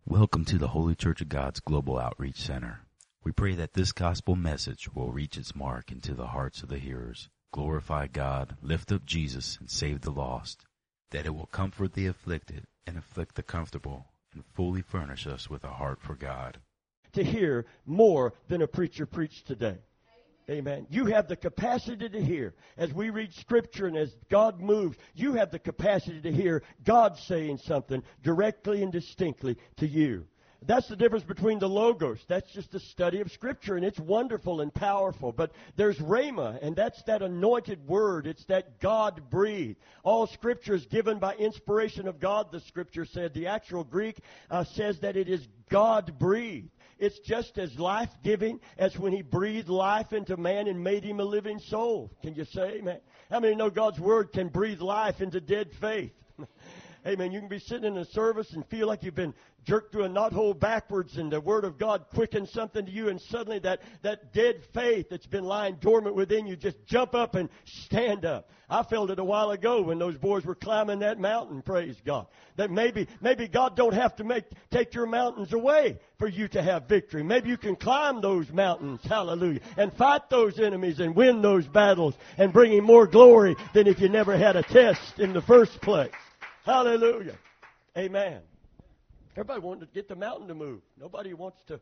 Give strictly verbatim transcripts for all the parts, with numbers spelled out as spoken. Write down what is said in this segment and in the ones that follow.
Welcome to the Holy Church of God's Global Outreach Center. We pray that this gospel message will reach its mark into the hearts of the hearers, glorify God, lift up Jesus, and save the lost, that it will comfort the afflicted and afflict the comfortable, and fully furnish us with a heart for God. To hear more than a preacher preached today. Amen. You have the capacity to hear. As we read Scripture and as God moves, you have the capacity to hear God saying something directly and distinctly to you. That's the difference between the Logos. That's just the study of Scripture, and it's wonderful and powerful. But there's Rhema, and that's that anointed word. It's that God-breathed. All Scripture is given by inspiration of God, the Scripture said. The actual Greek uh, says that it is God-breathed. It's just as life-giving as when He breathed life into man and made him a living soul. Can you say amen? How many know God's Word can breathe life into dead faith? Amen. You can be sitting in a service and feel like you've been jerked through a knothole backwards, and the Word of God quickens something to you, and suddenly that, that dead faith that's been lying dormant within you just jump up and stand up. I felt it a while ago when those boys were climbing that mountain, praise God. That maybe maybe God don't have to make take your mountains away for you to have victory. Maybe you can climb those mountains, hallelujah, and fight those enemies and win those battles and bring Him more glory than if you never had a test in the first place. Hallelujah. Amen. Everybody wants to get the mountain to move. Nobody wants to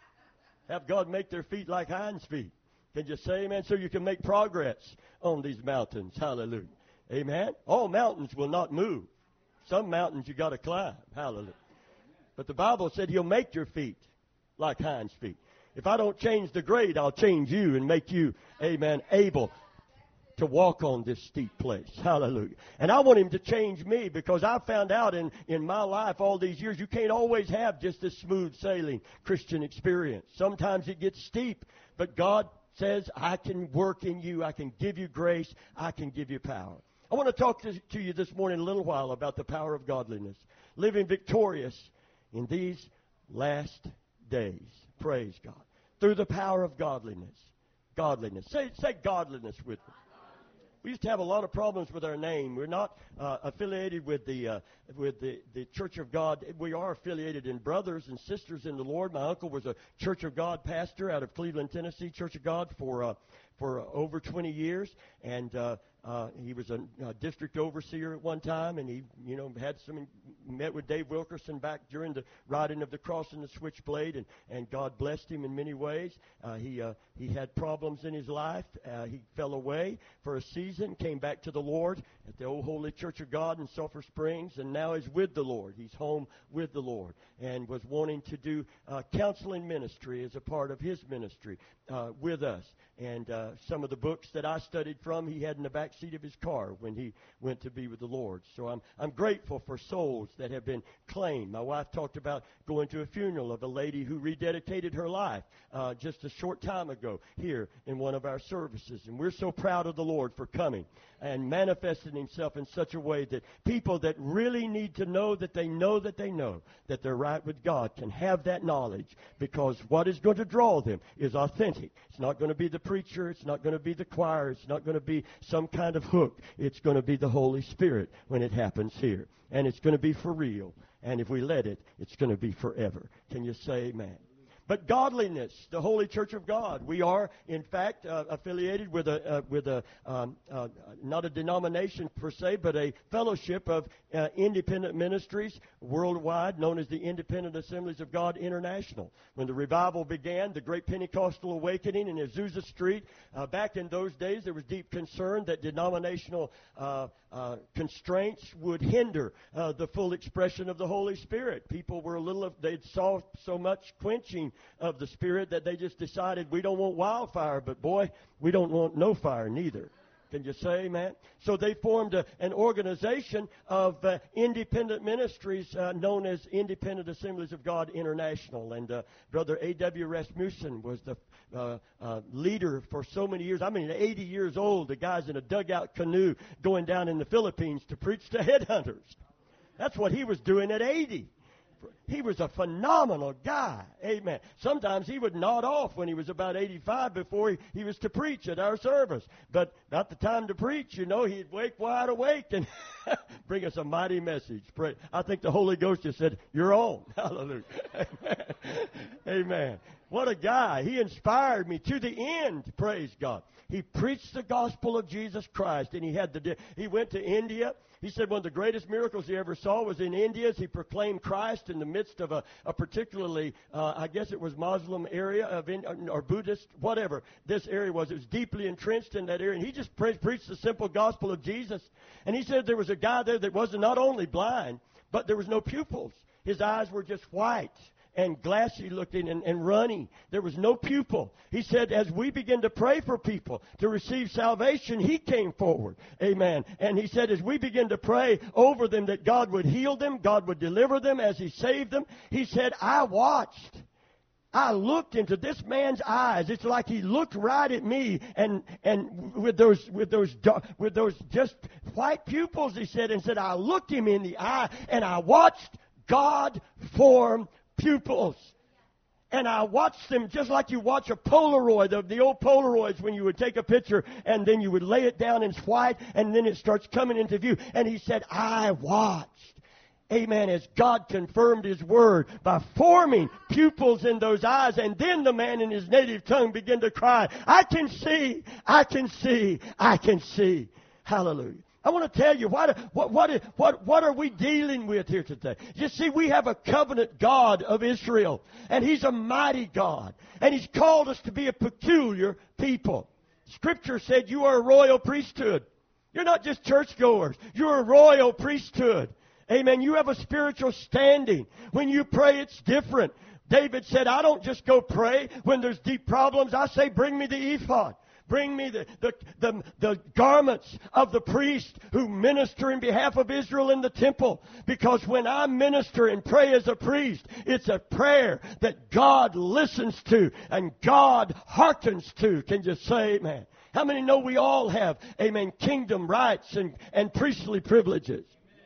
have God make their feet like hinds feet. Can you say amen? So you can make progress on these mountains. Hallelujah. Amen. All mountains will not move. Some mountains you got to climb. Hallelujah. But the Bible said He'll make your feet like hinds feet. If I don't change the grade, I'll change you and make you, amen, able to walk on this steep place. Hallelujah. And I want Him to change me, because I found out in, in my life all these years, you can't always have just a smooth sailing Christian experience. Sometimes it gets steep, but God says, I can work in you. I can give you grace. I can give you power. I want to talk to, to you this morning a little while about the power of godliness. Living victorious in these last days. Praise God. Through the power of godliness. Godliness. Say, say godliness with me. We used to have a lot of problems with our name. We're not uh, affiliated with the uh, with the, the Church of God. We are affiliated in brothers and sisters in the Lord. My uncle was a Church of God pastor out of Cleveland, Tennessee, Church of God for uh, for uh, over twenty years, and uh, uh, he was a, a district overseer at one time, and he you know had some met with Dave Wilkerson back during the riding of the cross and the switchblade, and, and God blessed him in many ways. Uh, he uh, he had problems in his life. Uh, he fell away for a season, came back to the Lord at the Old Holy Church of God in Sulphur Springs, and now is with the Lord. He's home with the Lord, and was wanting to do uh, counseling ministry as a part of his ministry uh, with us. And uh, some of the books that I studied from, he had in the back seat of his car when he went to be with the Lord. So I'm I'm grateful for souls that have been claimed. My wife talked about going to a funeral of a lady who rededicated her life uh, just a short time ago here in one of our services. And we're so proud of the Lord for coming and manifesting Himself in such a way that people that really need to know that they know that they know that they're right with God can have that knowledge, because what is going to draw them is authentic. It's not going to be the preacher. It's not going to be the choir. It's not going to be some kind of hook. It's going to be the Holy Spirit when it happens here. And it's going to be for real. And if we let it, it's going to be forever. Can you say amen? But godliness, the Holy Church of God. We are, in fact, uh, affiliated with a uh, with a um, uh, not a denomination per se, but a fellowship of uh, independent ministries worldwide, known as the Independent Assemblies of God International. When the revival began, the Great Pentecostal Awakening in Azusa Street, uh, back in those days, there was deep concern that denominational uh, uh, constraints would hinder uh, the full expression of the Holy Spirit. People were a little, they saw so much quenching of the Spirit that they just decided, we don't want wildfire, but boy, we don't want no fire neither. Can you say amen? So they formed a, an organization of uh, independent ministries uh, known as Independent Assemblies of God International. And uh, Brother A W Rasmussen was the uh, uh, leader for so many years. I mean, eighty years old, the guy's in a dugout canoe going down in the Philippines to preach to headhunters. That's what he was doing at eighty. he was a phenomenal guy. Amen. Sometimes he would nod off when he was about eighty-five before he, he was to preach at our service. But not the time to preach, you know. He'd wake wide awake and bring us a mighty message. Pray. I think the Holy Ghost just said, "You're on." Hallelujah. Amen. Amen. What a guy. He inspired me to the end. Praise God. He preached the gospel of Jesus Christ, and he had the. He went to India. He said one of the greatest miracles he ever saw was in India as he proclaimed Christ in the midst of a, a particularly, uh, I guess it was Muslim area of in, or Buddhist, whatever this area was. It was deeply entrenched in that area. And he just pre- preached the simple gospel of Jesus. And he said there was a guy there that was not only blind, but there was no pupils. His eyes were just white and glassy looking and, and runny. There was no pupil. He said, as we begin to pray for people to receive salvation, he came forward. Amen. And he said, as we begin to pray over them that God would heal them, God would deliver them as he saved them, he said, I watched. I looked into this man's eyes. It's like he looked right at me, and and with those with those with those just white pupils, he said, and said, I looked him in the eye, and I watched God form pupils. And I watched them just like you watch a Polaroid, the, the old Polaroids when you would take a picture and then you would lay it down and it's white and then it starts coming into view. And he said, I watched. Amen. As God confirmed his word by forming pupils in those eyes. And then the man in his native tongue began to cry, I can see, I can see, I can see. Hallelujah. I want to tell you, what, what, what, what, what are we dealing with here today? You see, we have a covenant God of Israel, and he's a mighty God, and he's called us to be a peculiar people. Scripture said you are a royal priesthood. You're not just churchgoers. You're a royal priesthood. Amen. You have a spiritual standing. When you pray, it's different. David said, I don't just go pray when there's deep problems. I say, bring me the ephod. Bring me the, the, the, the garments of the priest who minister in behalf of Israel in the temple. Because when I minister and pray as a priest, it's a prayer that God listens to and God hearkens to. Can you say amen? How many know we all have, amen, kingdom rights and, and priestly privileges?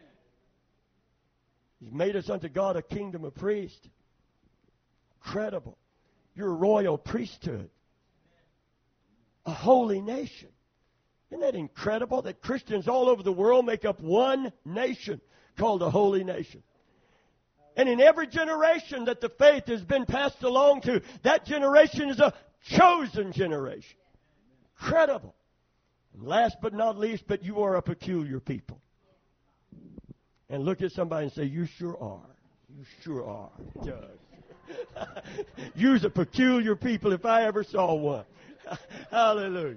He's made us unto God a kingdom of priests. Incredible. You're a royal priesthood. A holy nation. Isn't that incredible that Christians all over the world make up one nation called a holy nation? And in every generation that the faith has been passed along to, that generation is a chosen generation. Incredible. And last but not least, but you are a peculiar people. And look at somebody and say, you sure are. You sure are. You're a peculiar people if I ever saw one. Hallelujah.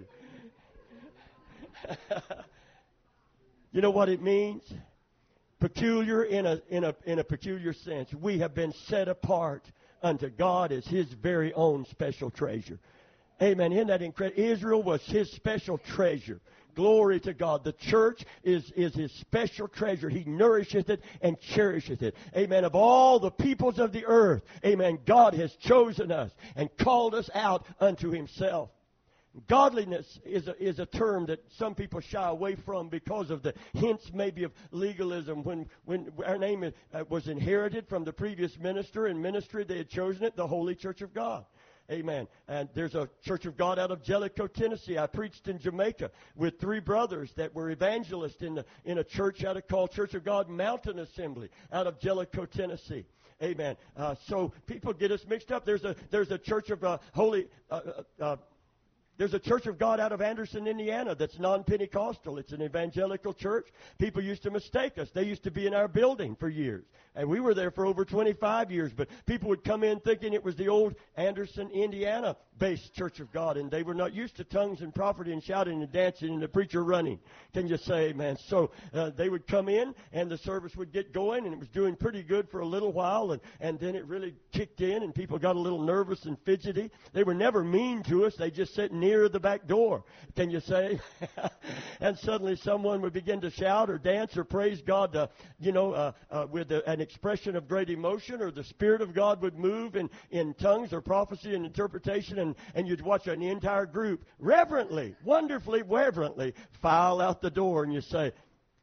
You know what it means? Peculiar in a in a in a peculiar sense. We have been set apart unto God as his very own special treasure. Amen. Isn't that incredible? Israel was his special treasure. Glory to God. The church is, is his special treasure. He nourisheth it and cherisheth it. Amen. Of all the peoples of the earth, amen, God has chosen us and called us out unto himself. Godliness is a, is a term that some people shy away from because of the hints maybe of legalism. When, when our name uh, was inherited from the previous minister and ministry, they had chosen it, the Holy Church of God. Amen. And there's a Church of God out of Jellicoe, Tennessee. I preached in Jamaica with three brothers that were evangelists in, the, in a church out of called Church of God Mountain Assembly out of Jellicoe, Tennessee. Amen. Uh, so people get us mixed up. There's a there's a Church of uh, Holy. Uh, uh, There's a Church of God out of Anderson, Indiana that's non-Pentecostal. It's an evangelical church. People used to mistake us. They used to be in our building for years. And we were there for over twenty-five years. But people would come in thinking it was the old Anderson, Indiana-based Church of God. And they were not used to tongues and prophecy and shouting and dancing and the preacher running. Can you say amen? So uh, they would come in and the service would get going. And it was doing pretty good for a little while. And, and then it really kicked in and people got a little nervous and fidgety. They were never mean to us. They just sat near the back door. Can you say? And suddenly someone would begin to shout or dance or praise God, uh, you know, uh, uh, with a, an expression of great emotion, or the Spirit of God would move in, in tongues or prophecy and interpretation, and, and you'd watch an entire group reverently, wonderfully, reverently file out the door, and you say,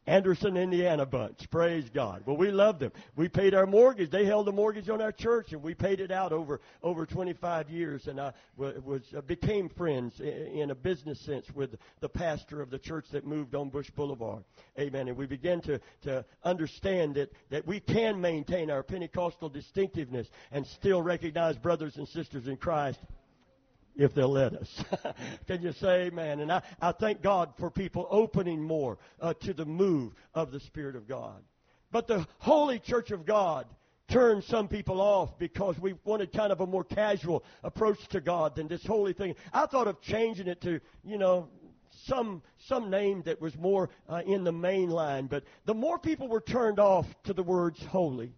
Anderson, Indiana bunch. Praise God. Well, we loved them. We paid our mortgage. They held the mortgage on our church, and we paid it out over over twenty-five years. And I was uh, became friends in a business sense with the pastor of the church that moved on Bush Boulevard. Amen. And we began to, to understand that, that we can maintain our Pentecostal distinctiveness and still recognize brothers and sisters in Christ if they'll let us. Can you say amen? And I, I thank God for people opening more uh, to the move of the Spirit of God. But the Holy Church of God turned some people off because we wanted kind of a more casual approach to God than this holy thing. I thought of changing it to, you know, some some name that was more uh, in the main line. But the more people were turned off to the words holy,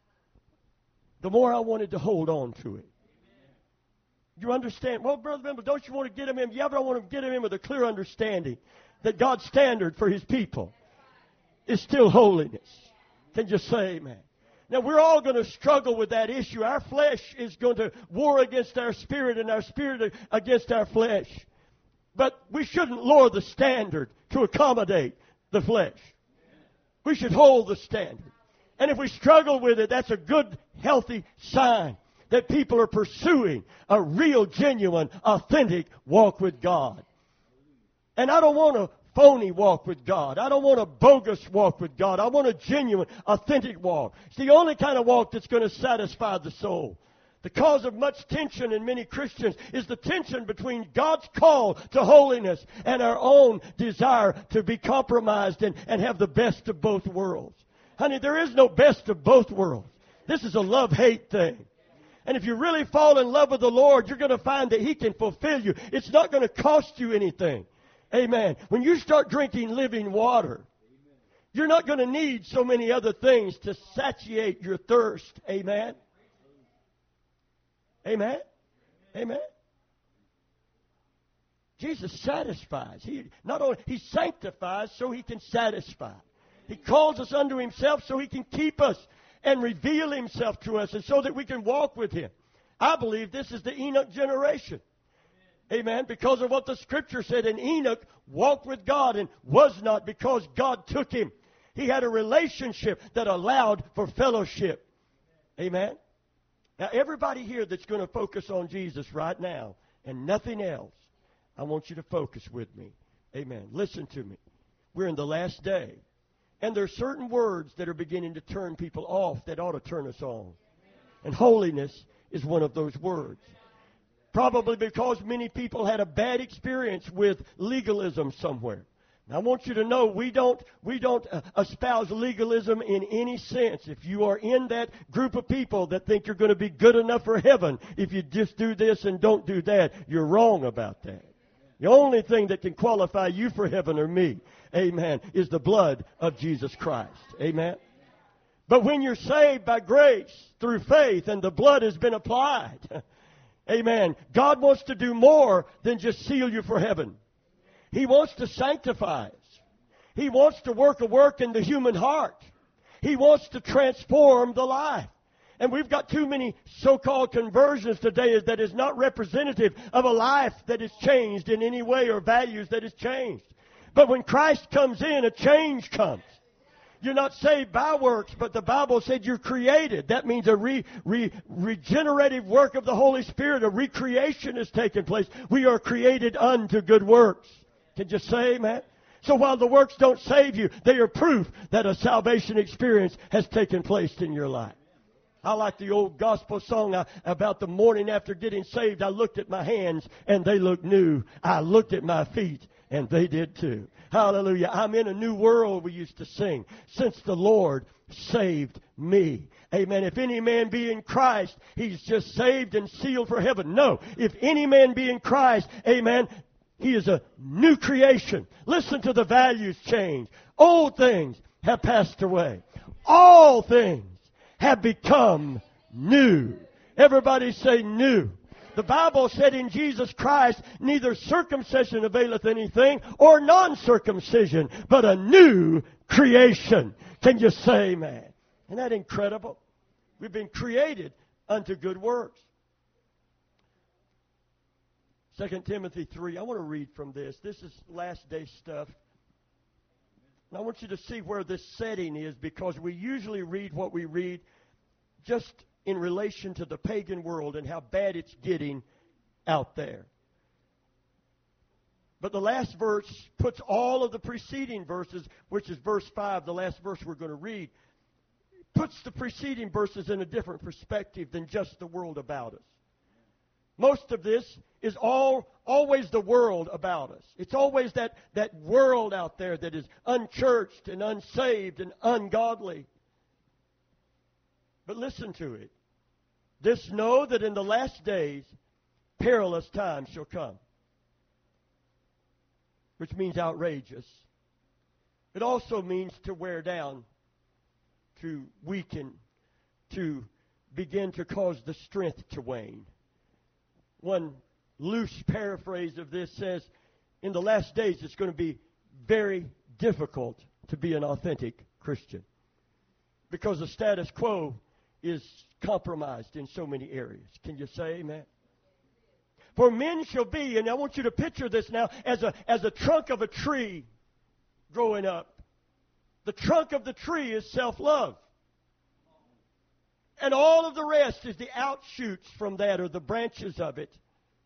the more I wanted to hold on to it. You understand? Well, Brother Bimble, don't you want to get him in? Yeah, but I want to get him in with a clear understanding that God's standard for His people is still holiness. Can you say amen? Now, we're all going to struggle with that issue. Our flesh is going to war against our spirit and our spirit against our flesh. But we shouldn't lower the standard to accommodate the flesh. We should hold the standard. And if we struggle with it, that's a good, healthy sign that people are pursuing a real, genuine, authentic walk with God. And I don't want a phony walk with God. I don't want a bogus walk with God. I want a genuine, authentic walk. It's the only kind of walk that's going to satisfy the soul. The cause of much tension in many Christians is the tension between God's call to holiness and our own desire to be compromised and, and have the best of both worlds. Honey, there is no best of both worlds. This is a love-hate thing. And if you really fall in love with the Lord, you're going to find that He can fulfill you. It's not going to cost you anything. Amen. When you start drinking living water, you're not going to need so many other things to satiate your thirst. Amen. Amen. Amen. Jesus satisfies. He not only He sanctifies so He can satisfy. He calls us unto Himself so He can keep us and reveal Himself to us, and so that we can walk with Him. I believe this is the Enoch generation. Amen. Because of what the Scripture said. And Enoch walked with God and was not, because God took him. He had a relationship that allowed for fellowship. Amen. Now, everybody here that's going to focus on Jesus right now and nothing else, I want you to focus with me. Amen. Listen to me. We're in the last day. And there are certain words that are beginning to turn people off that ought to turn us on. And holiness is one of those words. Probably because many people had a bad experience with legalism somewhere. Now, I want you to know we don't we don't uh, espouse legalism in any sense. If you are in that group of people that think you're going to be good enough for heaven if you just do this and don't do that, you're wrong about that. The only thing that can qualify you for heaven or me, amen, is the blood of Jesus Christ. Amen. But when you're saved by grace through faith and the blood has been applied, amen, God wants to do more than just seal you for heaven. He wants to sanctify us. He wants to work a work in the human heart. He wants to transform the life. And we've got too many so-called conversions today that is not representative of a life that is changed in any way or values that is changed. But when Christ comes in, a change comes. You're not saved by works, but the Bible said you're created. That means a re, re, regenerative work of the Holy Spirit. A recreation has taken place. We are created unto good works. Can you say amen? So while the works don't save you, they are proof that a salvation experience has taken place in your life. I like the old gospel song about the morning after getting saved. I looked at my hands and they looked new. I looked at my feet and they did too. Hallelujah. I'm in a new world, we used to sing, since the Lord saved me. Amen. If any man be in Christ, he's just saved and sealed for heaven. No. If any man be in Christ, amen, he is a new creation. Listen to the values change. Old things have passed away. All things have become new. Everybody say new. The Bible said in Jesus Christ, neither circumcision availeth anything or non-circumcision, but a new creation. Can you say amen? Isn't that incredible? We've been created unto good works. Second Timothy three. I want to read from this. This is last day stuff. And I want you to see where this setting is, because we usually read what we read just in relation to the pagan world and how bad it's getting out there. But the last verse puts all of the preceding verses, which is verse five, the last verse we're going to read, puts the preceding verses in a different perspective than just the world about us. Most of this is all always the world about us. It's always that, that world out there that is unchurched and unsaved and ungodly. But listen to it. This know that in the last days perilous times shall come. Which means outrageous. It also means to wear down, to weaken, to begin to cause the strength to wane. One loose paraphrase of this says, in the last days it's going to be very difficult to be an authentic Christian, because the status quo is compromised in so many areas. Can you say amen? For men shall be, and I want you to picture this now as a, as a trunk of a tree growing up. The trunk of the tree is self-love. And all of the rest is the outshoots from that, or the branches of it.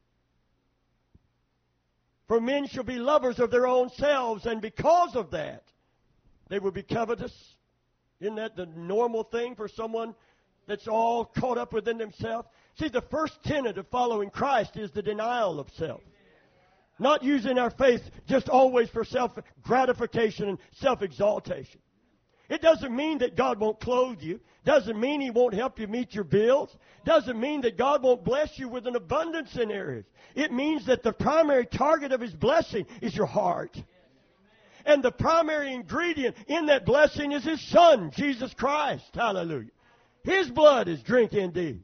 For men shall be lovers of their own selves, and because of that, they will be covetous. Isn't that the normal thing for someone that's all caught up within themselves? See, the first tenet of following Christ is the denial of self. Not using our faith just always for self-gratification and self-exaltation. It doesn't mean that God won't clothe you. Doesn't mean He won't help you meet your bills. Doesn't mean that God won't bless you with an abundance in areas. It means that the primary target of His blessing is your heart. And the primary ingredient in that blessing is His Son, Jesus Christ. Hallelujah. His blood is drink indeed.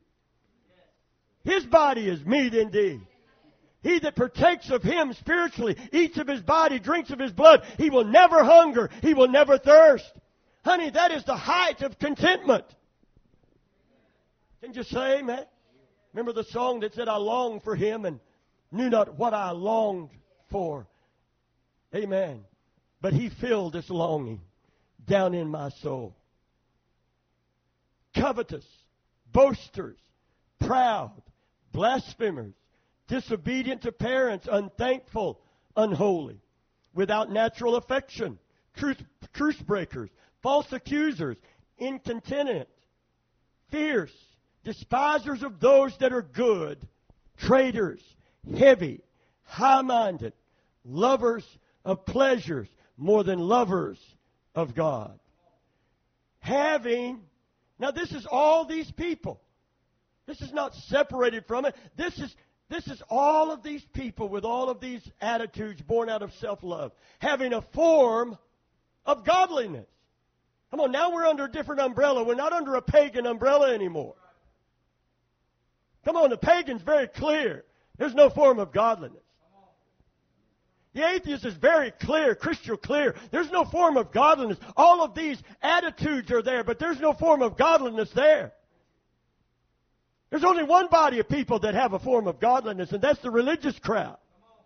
His body is meat indeed. He that partakes of Him spiritually, eats of His body, drinks of His blood, he will never hunger. He will never thirst. Honey, that is the height of contentment. Can you say amen? Remember the song that said, I longed for Him and knew not what I longed for. Amen. But He filled this longing down in my soul. Covetous, boasters, proud, blasphemers, disobedient to parents, unthankful, unholy, without natural affection, truth, truce breakers, false accusers, incontinent, fierce, despisers of those that are good, traitors, heavy, high-minded, lovers of pleasures more than lovers of God. Having, now this is all these people. This is not separated from it. This is this is all of these people with all of these attitudes born out of self-love, having a form of godliness. Come on, now we're under a different umbrella. We're not under a pagan umbrella anymore. Come on, the pagan's very clear. There's no form of godliness. The atheist is very clear, crystal clear. There's no form of godliness. All of these attitudes are there, but there's no form of godliness there. There's only one body of people that have a form of godliness, and that's the religious crowd.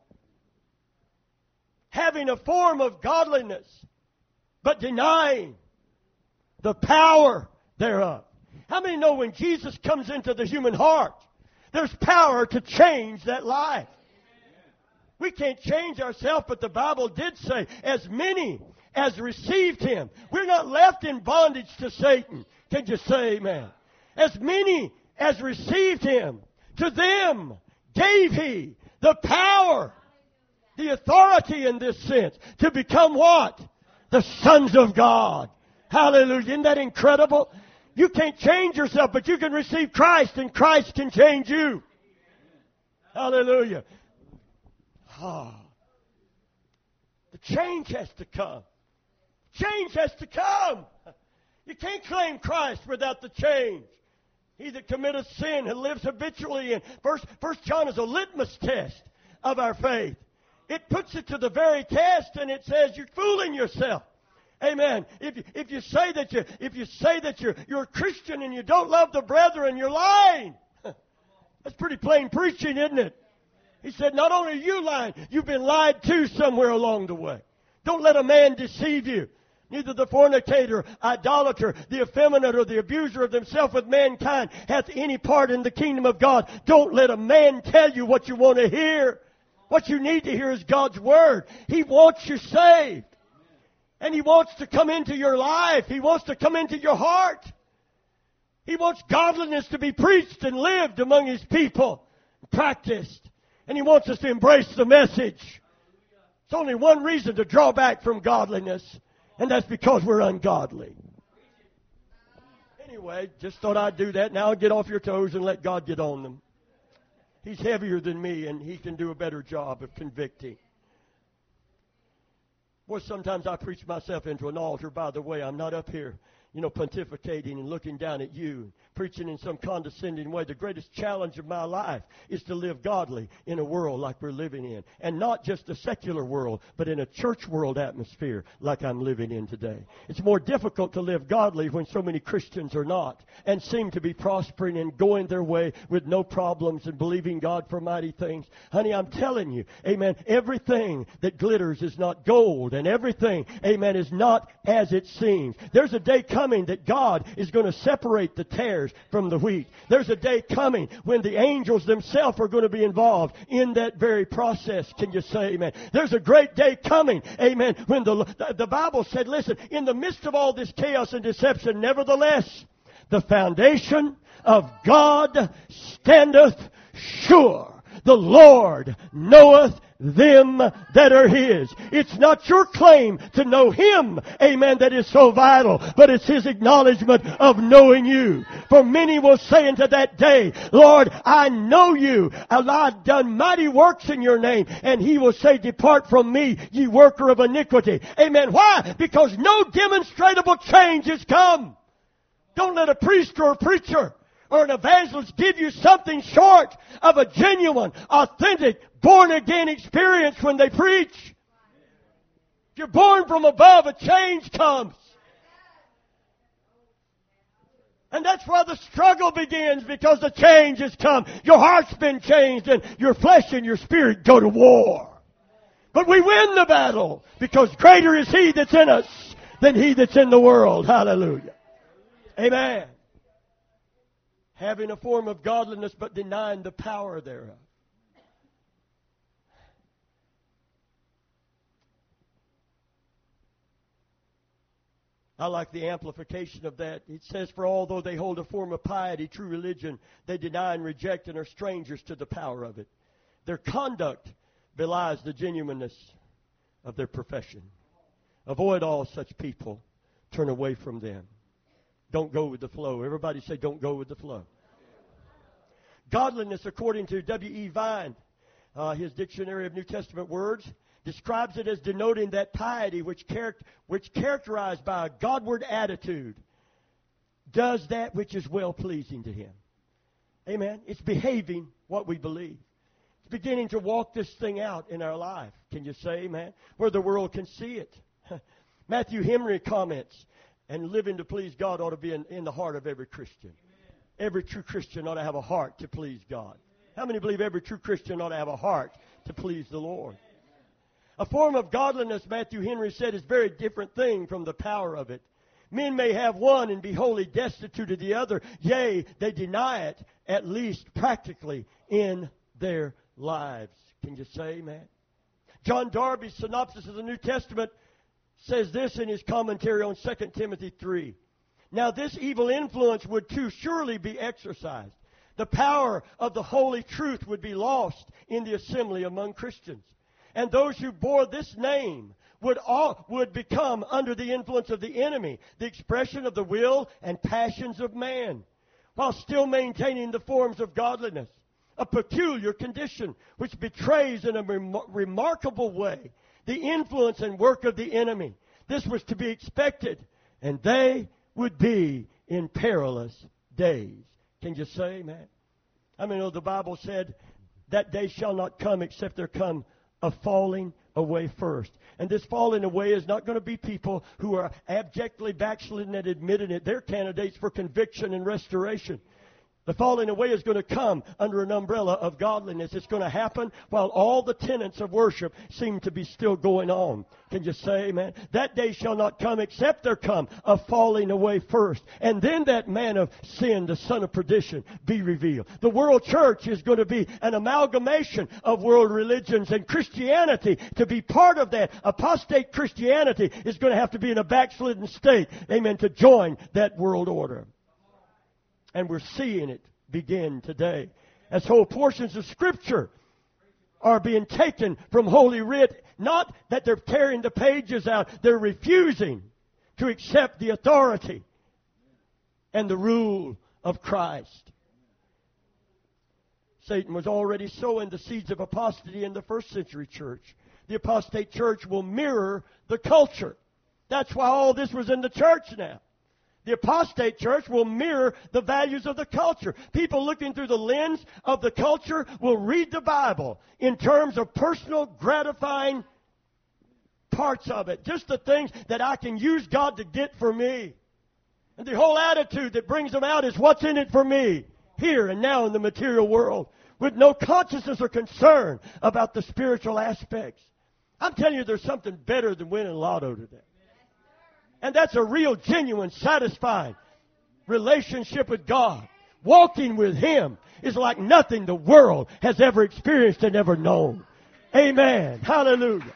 Having a form of godliness, but denying the power thereof. How many know when Jesus comes into the human heart, there's power to change that life? We can't change ourselves, but the Bible did say, as many as received Him. We're not left in bondage to Satan. Can you say amen? As many as received Him, to them gave He the power, the authority in this sense, to become what? The sons of God. Hallelujah. Isn't that incredible? You can't change yourself, but you can receive Christ, and Christ can change you. Hallelujah. Ah. The change has to come. Change has to come. You can't claim Christ without the change. He that committeth sin and lives habitually in. First, First John is a litmus test of our faith. It puts it to the very test, and it says you're fooling yourself. Amen. If you, if you say that you if you say that you're you're a Christian and you don't love the brethren, you're lying. That's pretty plain preaching, isn't it? He said, not only are you lying, you've been lied to somewhere along the way. Don't let a man deceive you. Neither the fornicator, idolater, the effeminate, or the abuser of themselves with mankind hath any part in the kingdom of God. Don't let a man tell you what you want to hear. What you need to hear is God's Word. He wants you saved. And He wants to come into your life. He wants to come into your heart. He wants godliness to be preached and lived among His people, practiced. And He wants us to embrace the message. It's only one reason to draw back from godliness, and that's because we're ungodly. Anyway, just thought I'd do that. Now get off your toes and let God get on them. He's heavier than me, and He can do a better job of convicting. Boy, sometimes I preach myself into an altar. By the way, I'm not up here, you know, pontificating and looking down at you, preaching in some condescending way. The greatest challenge of my life is to live godly in a world like we're living in. And not just a secular world, but in a church world atmosphere like I'm living in today. It's more difficult to live godly when so many Christians are not and seem to be prospering and going their way with no problems and believing God for mighty things. Honey, I'm telling you, amen, everything that glitters is not gold, and everything, amen, is not as it seems. There's a day coming that God is going to separate the tares from the wheat. There's a day coming when the angels themselves are going to be involved in that very process. Can you say amen? There's a great day coming, amen, when the, the Bible said, listen, in the midst of all this chaos and deception, nevertheless, the foundation of God standeth sure. The Lord knoweth them that are His. It's not your claim to know Him, amen, that is so vital, but it's His acknowledgement of knowing you. For many will say unto that day, Lord, I know you, and I've done mighty works in your name. And He will say, depart from me, ye worker of iniquity. Amen. Why? Because no demonstrable change has come. Don't let a priest or a preacher or an evangelist give you something short of a genuine, authentic, born-again experience when they preach. If you're born from above, a change comes. And that's where the struggle begins, because the change has come. Your heart's been changed, and your flesh and your spirit go to war. But we win the battle, because greater is He that's in us than he that's in the world. Hallelujah. Amen. Having a form of godliness but denying the power thereof. I like the amplification of that. It says, for although they hold a form of piety, true religion, they deny and reject and are strangers to the power of it. Their conduct belies the genuineness of their profession. Avoid all such people. Turn away from them. Don't go with the flow. Everybody say, don't go with the flow. Godliness, according to W E Vine, uh, his Dictionary of New Testament Words, describes it as denoting that piety which, charac- which characterized by a Godward attitude does that which is well-pleasing to Him. Amen. It's behaving what we believe. It's beginning to walk this thing out in our life. Can you say amen? Where the world can see it. Matthew Henry comments, and living to please God ought to be in, in the heart of every Christian. Amen. Every true Christian ought to have a heart to please God. Amen. How many believe every true Christian ought to have a heart to please the Lord? Amen. A form of godliness, Matthew Henry said, is a very different thing from the power of it. Men may have one and be wholly destitute of the other. Yea, they deny it, at least practically, in their lives. Can you say amen? John Darby's synopsis of the New Testament says this in his commentary on Second Timothy three. Now this evil influence would too surely be exercised. The power of the holy truth would be lost in the assembly among Christians. And those who bore this name would all, would become under the influence of the enemy, the expression of the will and passions of man, while still maintaining the forms of godliness. A peculiar condition which betrays in a rem- remarkable way the influence and work of the enemy. This was to be expected, and they would be in perilous days. Can you say amen? I mean, the Bible said, that day shall not come except there come a falling away first. And this falling away is not going to be people who are abjectly backslidden and admitting it. They're candidates for conviction and restoration. The falling away is going to come under an umbrella of godliness. It's going to happen while all the tenets of worship seem to be still going on. Can you say amen? That day shall not come except there come a falling away first. And then that man of sin, the son of perdition, be revealed. The world church is going to be an amalgamation of world religions and Christianity. To be part of that, apostate Christianity is going to have to be in a backslidden state. Amen. To join that world order. And we're seeing it begin today. As whole portions of Scripture are being taken from Holy Writ. Not that they're tearing the pages out. They're refusing to accept the authority and the rule of Christ. Satan was already sowing the seeds of apostasy in the first century church. The apostate church will mirror the culture. That's why all this was in the church now. The apostate church will mirror the values of the culture. People looking through the lens of the culture will read the Bible in terms of personal gratifying parts of it. Just the things that I can use God to get for me. And the whole attitude that brings them out is what's in it for me, here and now in the material world, with no consciousness or concern about the spiritual aspects. I'm telling you, there's something better than winning lotto today. And that's a real, genuine, satisfying relationship with God. Walking with Him is like nothing the world has ever experienced and ever known. Amen. Hallelujah.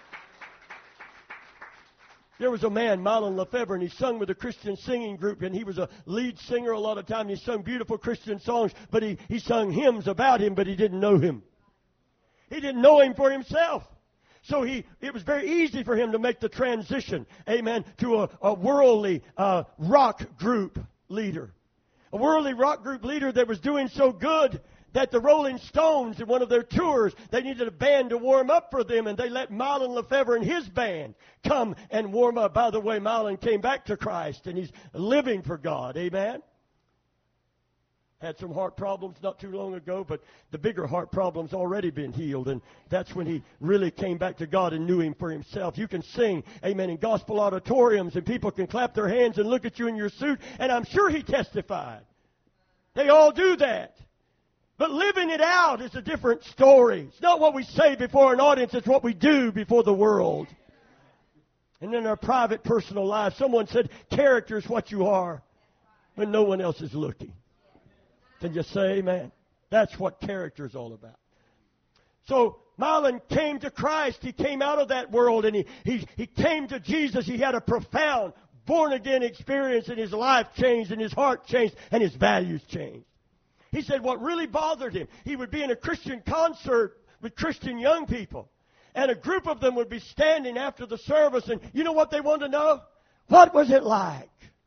There was a man, Marlon Lefebvre, and he sung with a Christian singing group, and he was a lead singer a lot of times. He sung beautiful Christian songs, but he, he sung hymns about Him, but he didn't know Him. He didn't know Him for himself. So he, it was very easy for him to make the transition, amen, to a, a worldly uh, rock group leader. A worldly rock group leader that was doing so good that the Rolling Stones, in one of their tours, they needed a band to warm up for them, and they let Marlon Lefebvre and his band come and warm up. By the way, Marlon came back to Christ, and he's living for God, amen. Had some heart problems not too long ago, but the bigger heart problem's already been healed, and that's when he really came back to God and knew Him for himself. You can sing, amen, in gospel auditoriums, and people can clap their hands and look at you in your suit, and I'm sure he testified. They all do that. But living it out is a different story. It's not what we say before an audience, it's what we do before the world. And in our private, personal lives, someone said, character is what you are when no one else is looking. Can you say amen? That's what character is all about. So Marlon came to Christ. He came out of that world, and he, he, he came to Jesus. He had a profound born-again experience, and his life changed, and his heart changed, and his values changed. He said what really bothered him, he would be in a Christian concert with Christian young people, and a group of them would be standing after the service, and you know what they wanted to know? What was it like?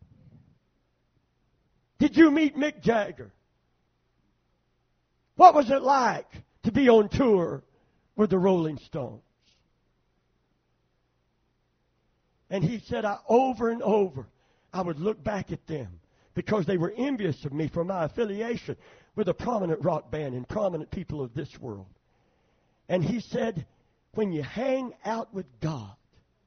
Did you meet Mick Jagger? What was it like to be on tour with the Rolling Stones? And he said, I, over and over, I would look back at them because they were envious of me for my affiliation with a prominent rock band and prominent people of this world. And he said, when you hang out with God,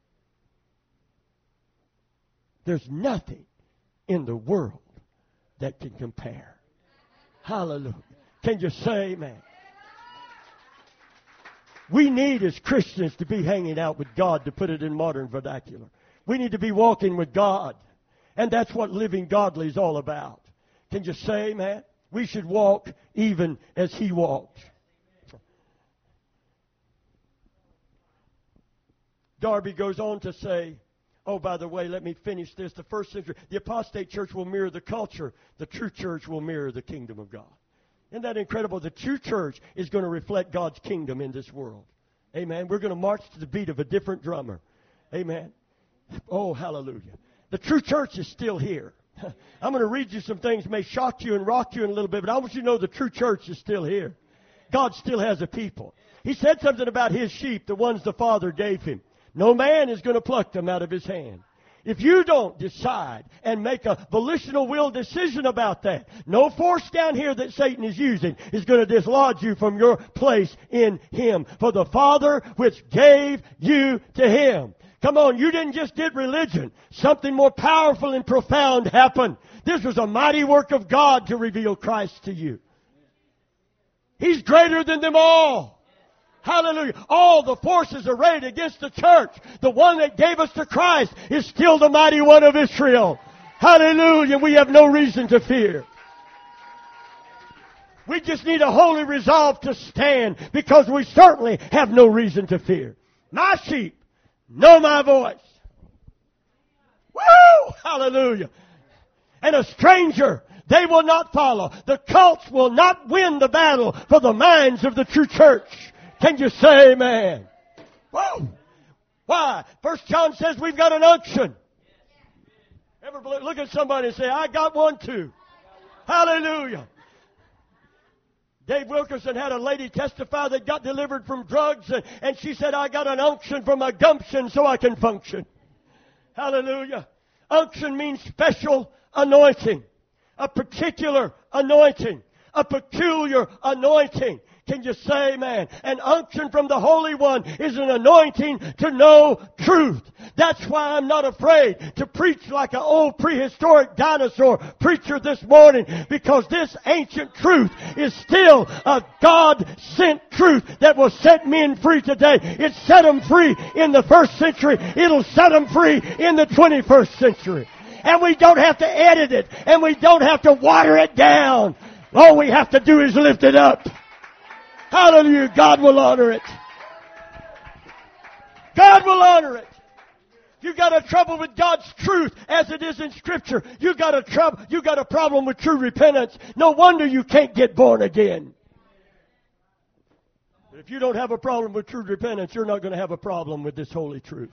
there's nothing in the world that can compare. Hallelujah. Can you say amen? We need as Christians to be hanging out with God, to put it in modern vernacular. We need to be walking with God. And that's what living godly is all about. Can you say amen? We should walk even as He walked. Darby goes on to say, oh, by the way, let me finish this. The first century, the apostate church will mirror the culture. The true church will mirror the kingdom of God. Isn't that incredible? The true church is going to reflect God's kingdom in this world. Amen. We're going to march to the beat of a different drummer. Amen. Oh, hallelujah. The true church is still here. I'm going to read you some things that may shock you and rock you in a little bit, but I want you to know the true church is still here. God still has a people. He said something about His sheep, the ones the Father gave Him. No man is going to pluck them out of His hand. If you don't decide and make a volitional will decision about that, no force down here that Satan is using is going to dislodge you from your place in Him. For the Father which gave you to Him. Come on, you didn't just get religion. Something more powerful and profound happened. This was a mighty work of God to reveal Christ to you. He's greater than them all. Hallelujah. All the forces arrayed against the church. The one that gave us to Christ is still the mighty one of Israel. Hallelujah. We have no reason to fear. We just need a holy resolve to stand, because we certainly have no reason to fear. My sheep know my voice. Woo! Hallelujah. And a stranger they will not follow. The cults will not win the battle for the minds of the true church. Can you say amen? Woo! Why? First John says we've got an unction. Ever look at somebody and say, I got one too. Hallelujah. Dave Wilkerson had a lady testify that got delivered from drugs, and, and she said, I got an unction from a gumption so I can function. Hallelujah. Unction means special anointing, a particular anointing, a peculiar anointing. Can you say amen? An unction from the Holy One is an anointing to know truth. That's why I'm not afraid to preach like an old prehistoric dinosaur preacher this morning, because this ancient truth is still a God-sent truth that will set men free today. It set them free in the first century. It'll set them free in the twenty-first century. And we don't have to edit it, and we don't have to water it down. All we have to do is lift it up. Hallelujah. God will honor it. God will honor it. You got a trouble with God's truth as it is in Scripture. You got a trouble. You got a problem with true repentance. No wonder you can't get born again. But if you don't have a problem with true repentance, you're not going to have a problem with this holy truth.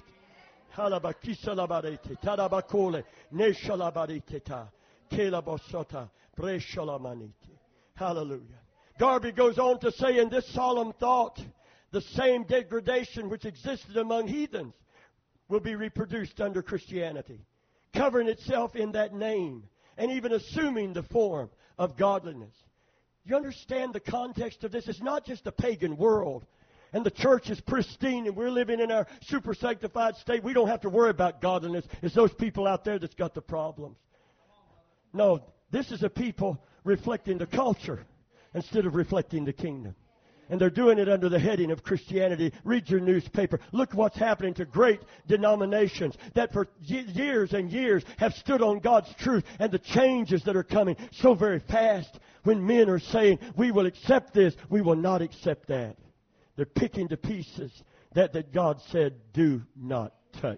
Hallelujah. Darby goes on to say in this solemn thought, the same degradation which existed among heathens will be reproduced under Christianity, covering itself in that name and even assuming the form of godliness. You understand the context of this? It's not just a pagan world and the church is pristine and we're living in our super sanctified state. We don't have to worry about godliness. It's those people out there that's got the problems. No, this is a people reflecting the culture instead of reflecting the kingdom. And they're doing it under the heading of Christianity. Read your newspaper. Look what's happening to great denominations that for years and years have stood on God's truth, and the changes that are coming so very fast when men are saying, we will accept this, we will not accept that. They're picking to pieces that, that God said, do not touch.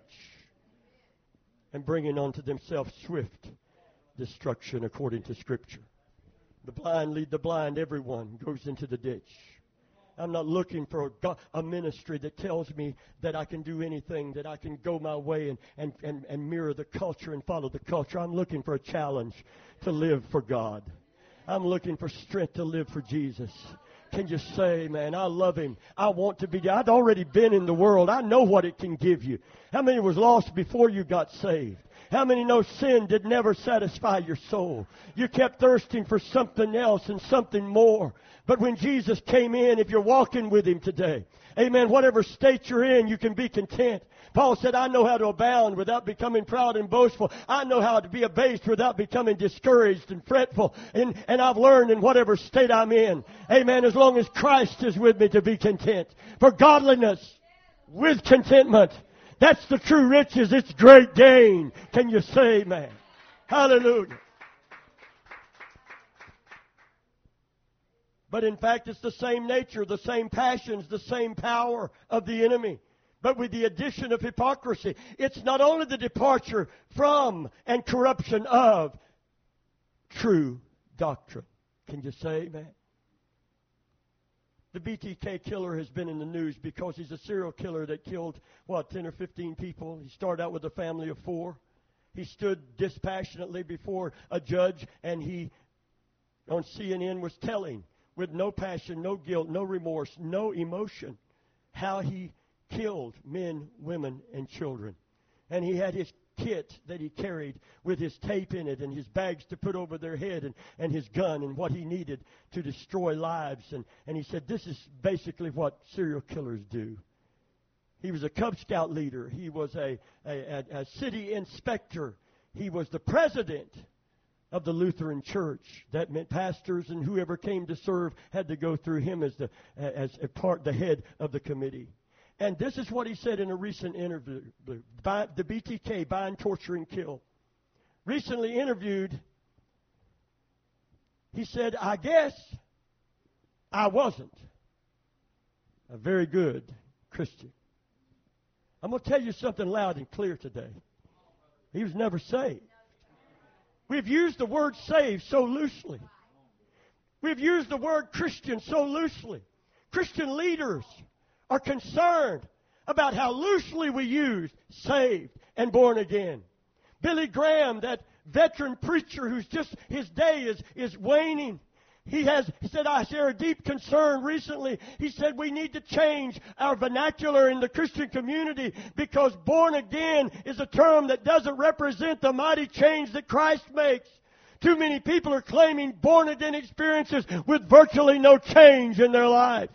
And bringing onto themselves swift destruction according to Scripture. The blind lead the blind. Everyone goes into the ditch. I'm not looking for a, God, a ministry that tells me that I can do anything, that I can go my way and, and, and, and mirror the culture and follow the culture. I'm looking for a challenge to live for God. I'm looking for strength to live for Jesus. Can you say, man, I love Him. I want to be. I'd already been in the world. I know what it can give you. How many was lost before you got saved? How many know sin did never satisfy your soul? You kept thirsting for something else and something more. But when Jesus came in, if you're walking with Him today, amen, whatever state you're in, you can be content. Paul said, I know how to abound without becoming proud and boastful. I know how to be abased without becoming discouraged and fretful. And, and I've learned in whatever state I'm in, amen, as long as Christ is with me, to be content. For godliness with contentment, that's the true riches. It's great gain. Can you say amen? Hallelujah. But in fact, it's the same nature, the same passions, the same power of the enemy. But with the addition of hypocrisy. It's not only the departure from and corruption of true doctrine. Can you say amen? The B T K killer has been in the news because he's a serial killer that killed, what, ten or fifteen people. He started out with a family of four. He stood dispassionately before a judge, and he, on C N N, was telling, with no passion, no guilt, no remorse, no emotion, how he killed men, women, and children. And he had his kit that he carried with his tape in it and his bags to put over their head and, and his gun and what he needed to destroy lives. And, and he said, this is basically what serial killers do. He was a Cub Scout leader. He was a, a, a, a city inspector. He was the president of the Lutheran Church. That meant pastors and whoever came to serve had to go through him as the as a part, the head of the committee. And this is what he said in a recent interview. The B T K, Bind, Torture, and Kill, recently interviewed. He said, I guess I wasn't a very good Christian. I'm going to tell you something loud and clear today. He was never saved. We've used the word saved so loosely. We've used the word Christian so loosely. Christian leaders are concerned about how loosely we use saved and born again. Billy Graham, that veteran preacher who's just, his day is, is waning. He has, he said, I share a deep concern recently. He said we need to change our vernacular in the Christian community because born again is a term that doesn't represent the mighty change that Christ makes. Too many people are claiming born again experiences with virtually no change in their life.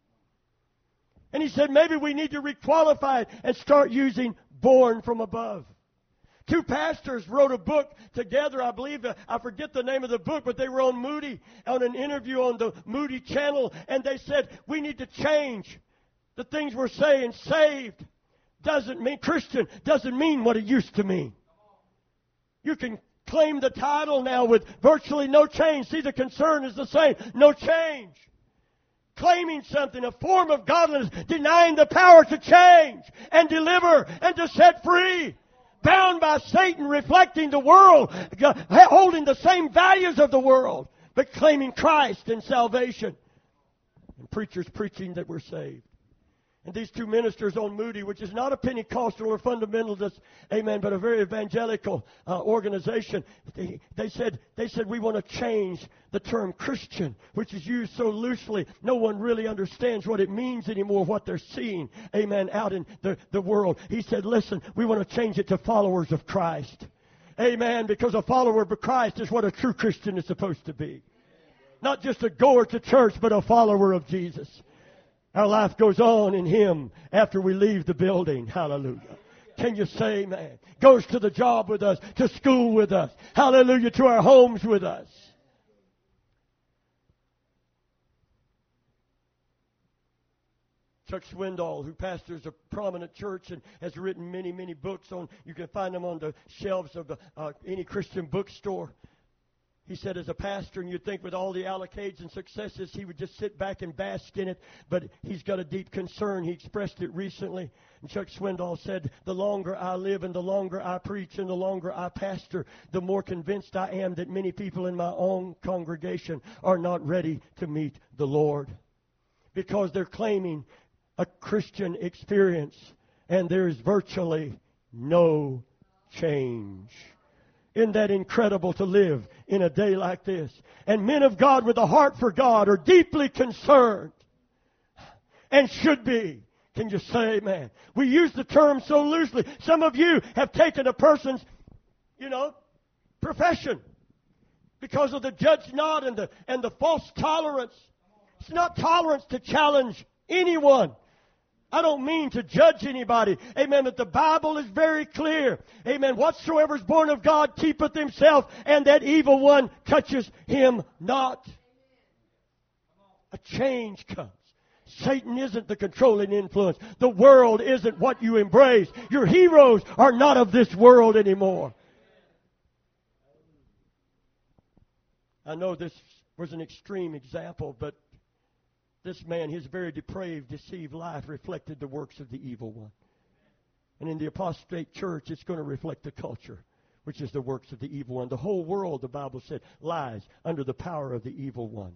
And he said maybe we need to requalify it and start using born from above. Two pastors wrote a book together, I believe, uh, I forget the name of the book, but they were on Moody, on an interview on the Moody channel, and they said, we need to change the things we're saying. Saved doesn't mean, Christian doesn't mean what it used to mean. You can claim the title now with virtually no change. See, the concern is the same, no change. Claiming something, a form of godliness, denying the power to change and deliver and to set free. Bound by Satan, reflecting the world, holding the same values of the world, but claiming Christ and salvation. And preachers preaching that we're saved. And these two ministers on Moody, which is not a Pentecostal or fundamentalist, amen, but a very evangelical uh, organization, they, they said, they said we want to change the term Christian, which is used so loosely. No one really understands what it means anymore, what they're seeing, amen, out in the, the world. He said, listen, we want to change it to followers of Christ. Amen, because a follower of Christ is what a true Christian is supposed to be. Not just a goer to church, but a follower of Jesus. Our life goes on in Him after we leave the building. Hallelujah. Can you say amen? Goes to the job with us, to school with us. Hallelujah. To our homes with us. Chuck Swindoll, who pastors a prominent church and has written many, many books on, you can find them on the shelves of the, uh, any Christian bookstore. He said as a pastor, and you'd think with all the allocates and successes, he would just sit back and bask in it. But he's got a deep concern. He expressed it recently. And Chuck Swindoll said, the longer I live and the longer I preach and the longer I pastor, the more convinced I am that many people in my own congregation are not ready to meet the Lord. Because they're claiming a Christian experience and there is virtually no change. Isn't that incredible to live in a day like this? And men of God with a heart for God are deeply concerned and should be. Can you say amen? We use the term so loosely. Some of you have taken a person's, you know, profession because of the judge not and the, and the false tolerance. It's not tolerance to challenge anyone. I don't mean to judge anybody. Amen. But the Bible is very clear. Amen. Whatsoever is born of God keepeth himself, and that evil one touches him not. A change comes. Satan isn't the controlling influence. The world isn't what you embrace. Your heroes are not of this world anymore. I know this was an extreme example, but this man, his very depraved, deceived life reflected the works of the evil one. And in the apostate church, it's going to reflect the culture, which is the works of the evil one. The whole world, the Bible said, lies under the power of the evil one.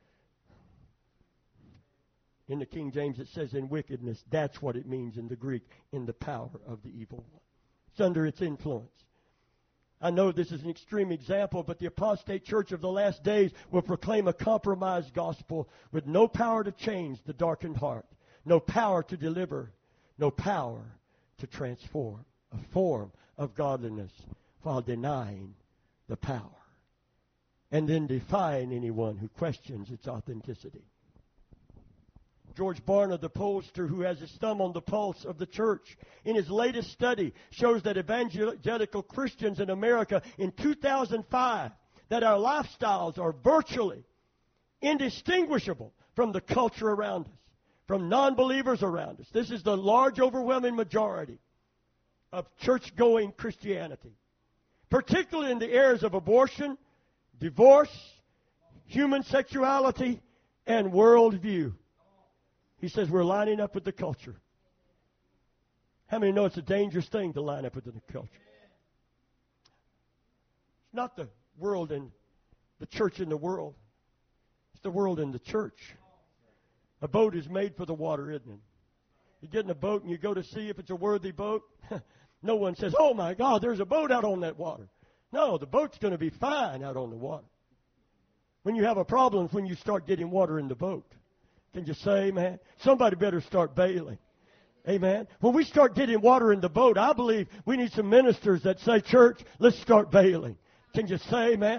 In the King James, it says in wickedness. That's what it means in the Greek, in the power of the evil one. It's under its influence. I know this is an extreme example, but the apostate church of the last days will proclaim a compromised gospel with no power to change the darkened heart, no power to deliver, no power to transform, a form of godliness while denying the power, and then defying anyone who questions its authenticity. George Barna, the pollster who has his thumb on the pulse of the church, in his latest study shows that evangelical Christians in America in two thousand five that our lifestyles are virtually indistinguishable from the culture around us, from non-believers around us. This is the large, overwhelming majority of church-going Christianity, particularly in the areas of abortion, divorce, human sexuality, and worldview. He says we're lining up with the culture. How many know it's a dangerous thing to line up with the culture? It's not the world and the church in the world. It's the world in the church. A boat is made for the water, isn't it? You get in a boat and you go to see if it's a worthy boat. No one says, oh my God, there's a boat out on that water. No, the boat's going to be fine out on the water. When you have a problem is when you start getting water in the boat. Can you say, man? Somebody better start bailing. Amen. When we start getting water in the boat, I believe we need some ministers that say, church, let's start bailing. Can you say, man?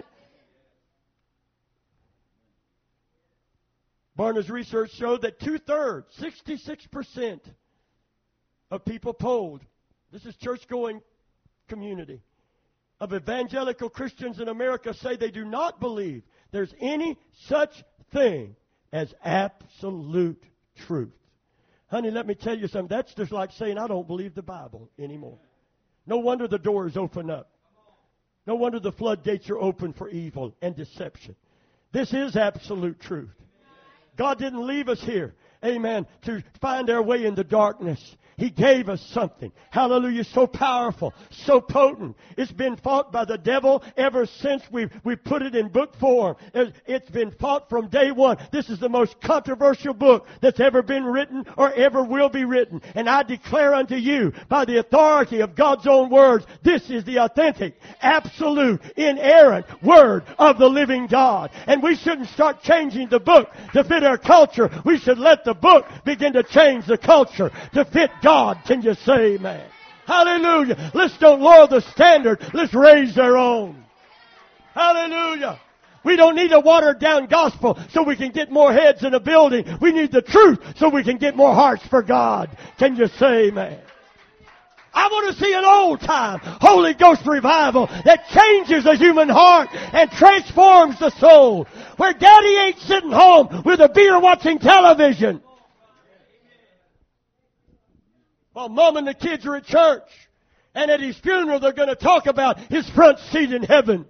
Barna's research showed that two-thirds, sixty-six percent of people polled, this is church-going community, of evangelical Christians in America say they do not believe there's any such thing as absolute truth. Honey, let me tell you something. That's just like saying I don't believe the Bible anymore. No wonder the doors open up. No wonder the floodgates are open for evil and deception. This is absolute truth. God didn't leave us here, amen, to find our way in the darkness. He gave us something. Hallelujah. So powerful, so potent. It's been fought by the devil ever since we we put it in book form. It's been fought from day one. This is the most controversial book that's ever been written or ever will be written. And I declare unto you, by the authority of God's own words, this is the authentic, absolute, inerrant Word of the living God. And we shouldn't start changing the book to fit our culture. We should let the book begin to change the culture to fit God. God, can you say amen? Hallelujah. Let's don't lower the standard. Let's raise our own. Hallelujah. We don't need a watered down gospel so we can get more heads in a building. We need the truth so we can get more hearts for God. Can you say amen? I want to see an old time Holy Ghost revival that changes the human heart and transforms the soul. Where daddy ain't sitting home with a beer watching television. While mom and the kids are at church. And at his funeral they're going to talk about his front seat in heaven.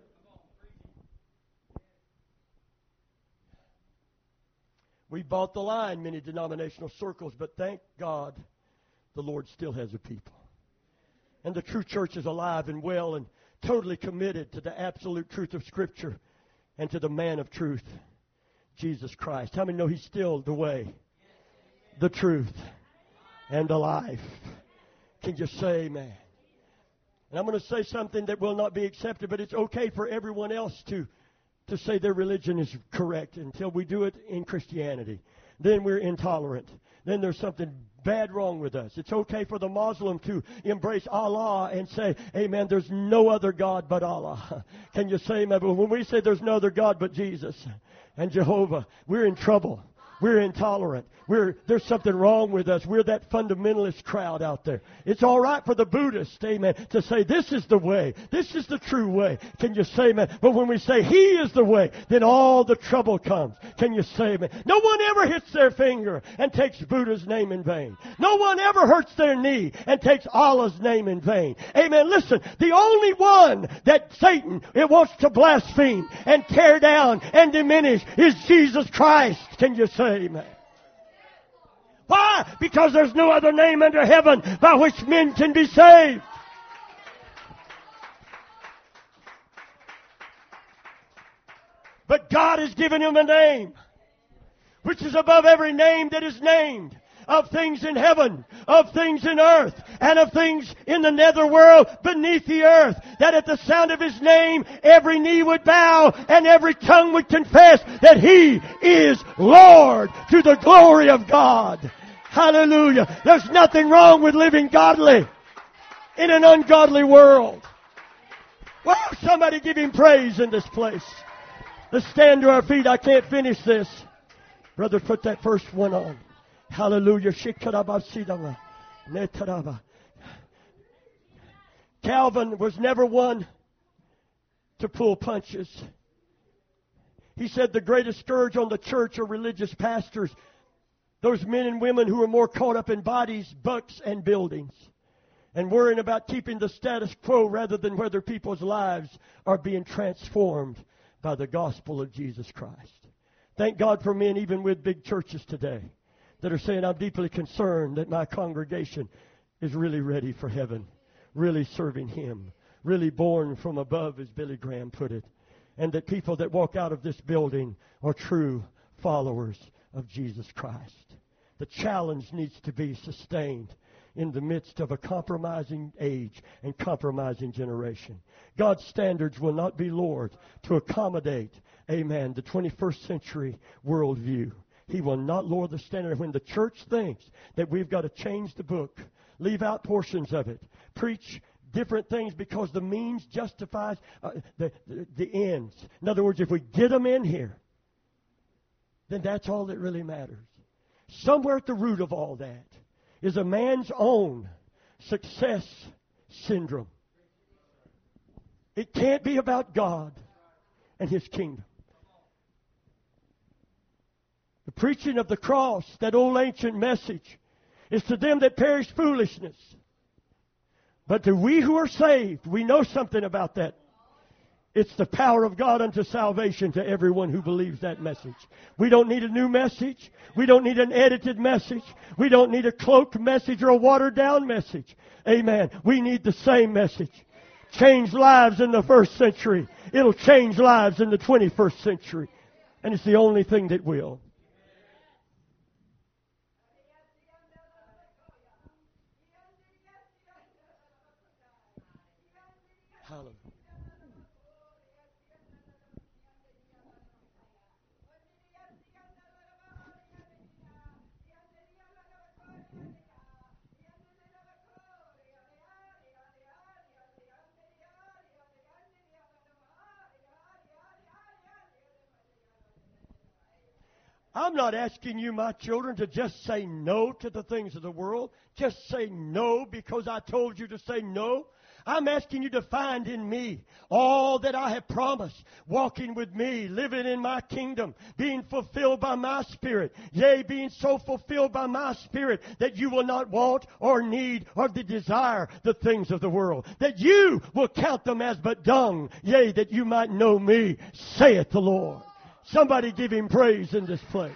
We bought the line, many denominational circles, but thank God the Lord still has a people. And the true church is alive and well and totally committed to the absolute truth of Scripture and to the man of truth, Jesus Christ. How many know He's still the way, the truth, and the life? Can you say amen? And I'm going to say something that will not be accepted, but it's okay for everyone else to, to say their religion is correct until we do it in Christianity. Then we're intolerant. Then there's something bad wrong with us. It's okay for the Muslim to embrace Allah and say, amen, there's no other God but Allah. Can you say amen? But when we say there's no other God but Jesus and Jehovah, we're in trouble. We're intolerant. We're, there's something wrong with us. We're that fundamentalist crowd out there. It's all right for the Buddhists, amen, to say this is the way. This is the true way. Can you say amen? But when we say He is the way, then all the trouble comes. Can you say amen? No one ever hits their finger and takes Buddha's name in vain. No one ever hurts their knee and takes Allah's name in vain. Amen. Listen, the only one that Satan it wants to blaspheme and tear down and diminish is Jesus Christ. Can you say amen? Why? Because there's no other name under heaven by which men can be saved. But God has given him a name which is above every name that is named, of things in heaven, of things in earth, and of things in the netherworld beneath the earth, that at the sound of His name every knee would bow and every tongue would confess that He is Lord, to the glory of God. Hallelujah. There's nothing wrong with living godly in an ungodly world. Well, somebody give Him praise in this place. Let's stand to our feet. I can't finish this. Brother, put that first one on. Hallelujah. Calvin was never one to pull punches. He said the greatest scourge on the church are religious pastors, those men and women who are more caught up in bodies, bucks, and buildings, and worrying about keeping the status quo rather than whether people's lives are being transformed by the gospel of Jesus Christ. Thank God for men even with big churches today that are saying, I'm deeply concerned that my congregation is really ready for heaven, really serving Him, really born from above, as Billy Graham put it, and that people that walk out of this building are true followers of Jesus Christ. The challenge needs to be sustained in the midst of a compromising age and compromising generation. God's standards will not be lowered to accommodate, amen, the twenty-first century worldview. He will not lower the standard. When the church thinks that we've got to change the book, leave out portions of it, preach different things because the means justifies uh, the, the, the ends. In other words, if we get them in here, then that's all that really matters. Somewhere at the root of all that is a man's own success syndrome. It can't be about God and His kingdom. The preaching of the cross, that old ancient message, is to them that perish foolishness. But to we who are saved, we know something about that. It's the power of God unto salvation to everyone who believes that message. We don't need a new message. We don't need an edited message. We don't need a cloaked message or a watered down message. Amen. We need the same message. Changed lives in the first century. It'll change lives in the twenty-first century. And it's the only thing that will. Hallelujah. I'm not asking you, my children, to just say no to the things of the world. Just say no because I told you to say no. I'm asking you to find in me all that I have promised, walking with me, living in my kingdom, being fulfilled by my Spirit. Yea, being so fulfilled by my Spirit that you will not want or need or desire the things of the world. That you will count them as but dung. Yea, that you might know me, saith the Lord. Somebody give Him praise in this place.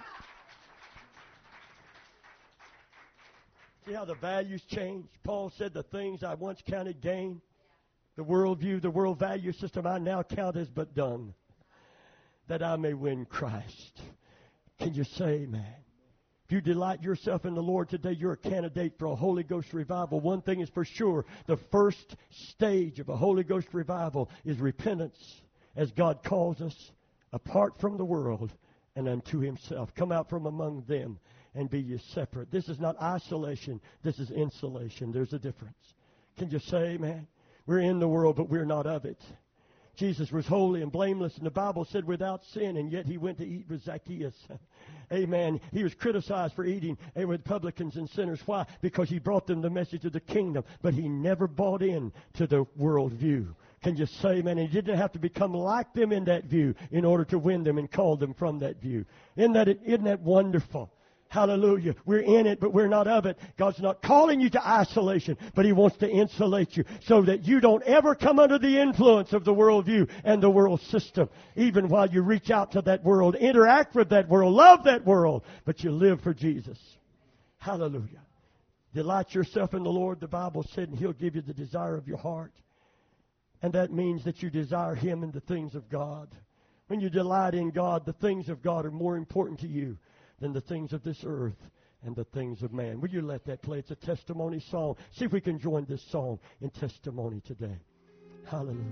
See how the values change? Paul said the things I once counted gain, the worldview, the world value system I now count as but dung, that I may win Christ. Can you say amen? If you delight yourself in the Lord today, you're a candidate for a Holy Ghost revival. One thing is for sure, the first stage of a Holy Ghost revival is repentance as God calls us apart from the world and unto Himself. Come out from among them and be ye separate. This is not isolation. This is insulation. There's a difference. Can you say amen? We're in the world, but we're not of it. Jesus was holy and blameless, and the Bible said without sin, and yet He went to eat with Zacchaeus. Amen. He was criticized for eating with publicans and sinners. Why? Because He brought them the message of the kingdom, but He never bought in to the worldview. Can you say amen? He didn't have to become like them in that view in order to win them and call them from that view. Isn't that, isn't that wonderful? Hallelujah. We're in it, but we're not of it. God's not calling you to isolation, but He wants to insulate you so that you don't ever come under the influence of the worldview and the world system, even while you reach out to that world, interact with that world, love that world, but you live for Jesus. Hallelujah. Delight yourself in the Lord, the Bible said, and He'll give you the desire of your heart. And that means that you desire Him and the things of God. When you delight in God, the things of God are more important to you than the things of this earth and the things of man. Will you let that play? It's a testimony song. See if we can join this song in testimony today. Hallelujah.